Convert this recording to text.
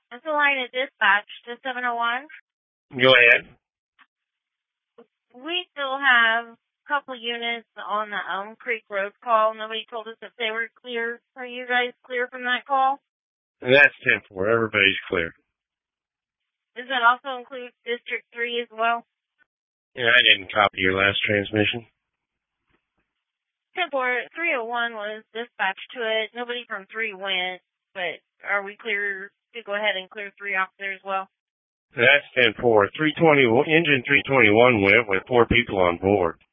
That's a line of dispatch to 701. Go ahead. We still have a couple units on the Elm Creek Road call. Nobody told us if they were clear. Are you guys clear from that call? And that's 10-4. Everybody's clear. Does that also include District 3 as well? Yeah, I didn't copy your last transmission. 10-4, 301 was dispatched to it. Nobody from 3 went, but are we clear to go ahead and clear 3 off there as well? That's 10-4. Engine 321 went with 4 people on board.